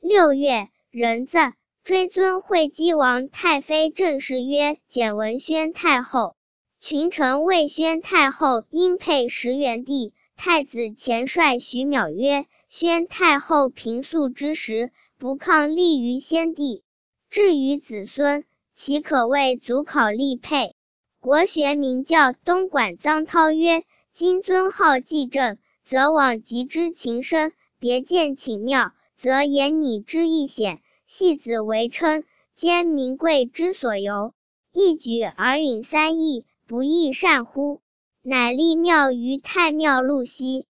6月，壬子，追尊会稽王太妃正氏曰简文宣太后。群臣谓宣太后应配10元地。太子前帅徐邈曰：宣太后平素之时，不抗立于先帝。至于子孙，其可谓足考立配。国学名教东莞臧涛曰：今尊号既正，则往极之情深；别见请妙，则言拟之意显。戏子为称，兼名贵之所由。一举而允3义，不亦善乎？乃立庙于太庙路西。